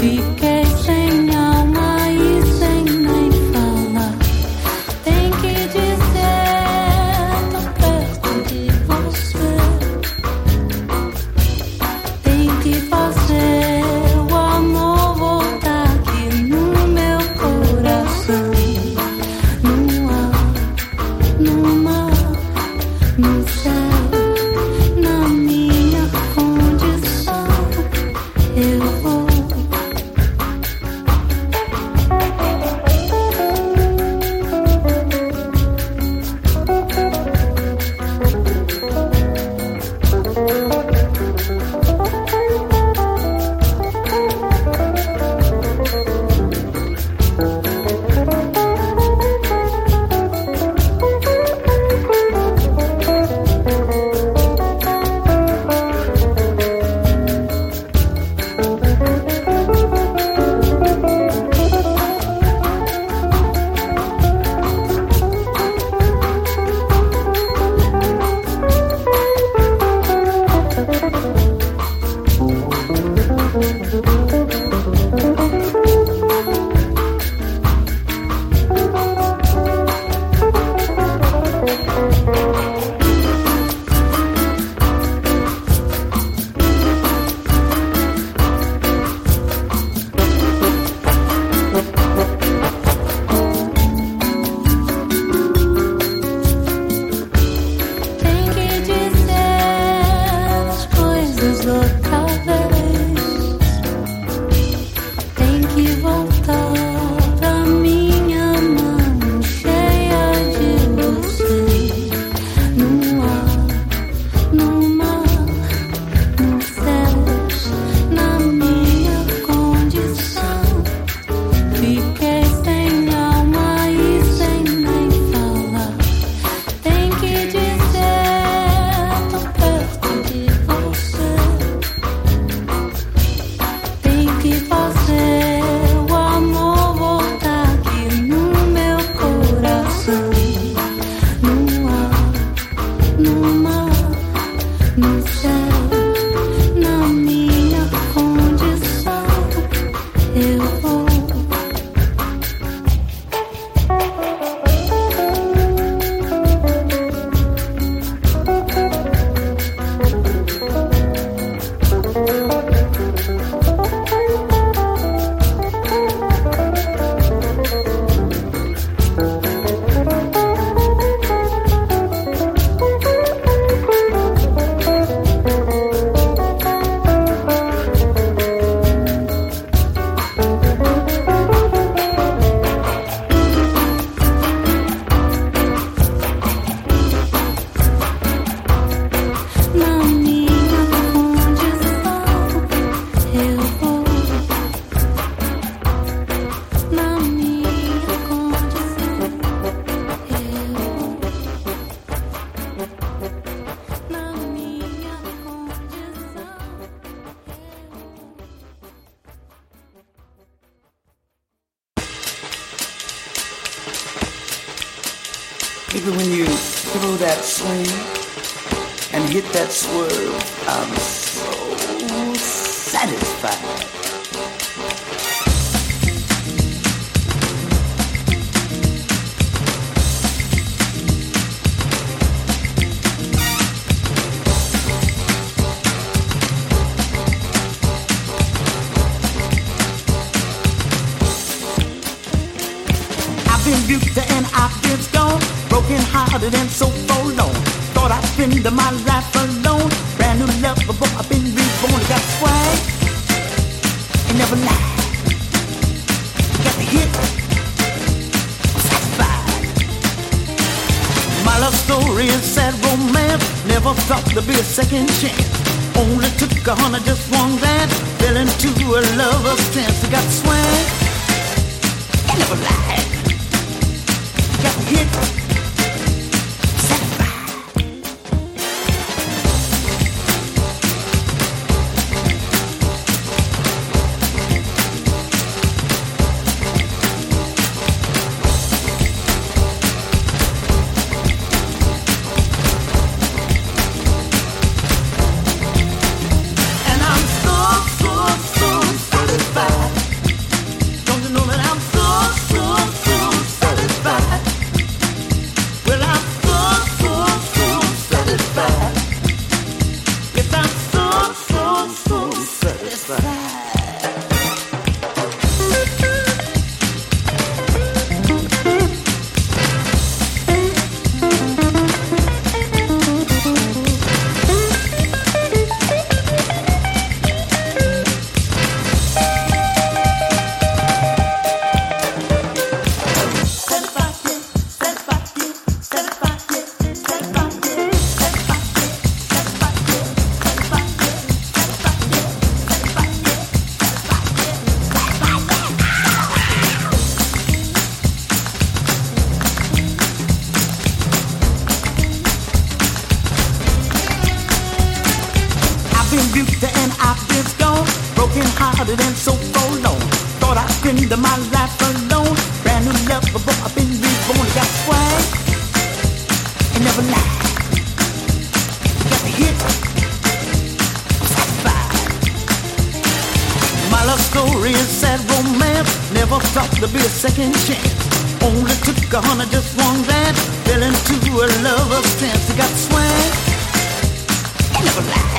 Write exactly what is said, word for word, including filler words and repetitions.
Baby, when you throw that swing and hit that swerve, I'm so satisfied. I've been beauty and I've been stoned, broken hearted and so forlorn. Thought I'd spend my life alone. Brand new love, but I've been reborn. Got swag and never lie. Got the hit, I'm satisfied. My love story is sad romance. Never thought there'd be a second chance. Only took a hundred, just one glance. Fell into a lover's trance. Got swag and never lie. Got the hit, satisfied. And I'm so, so, so satisfied. hearted and so forlorn. Thought I'd spend my life alone. Brand new love, but I've been reborn. Got swag and never lie. Got the hit, satisfied. My love story is sad romance. Never thought there'd be a second chance. Only took a hundred, just one glance. Fell into a lover's trance. Got swag and never lie.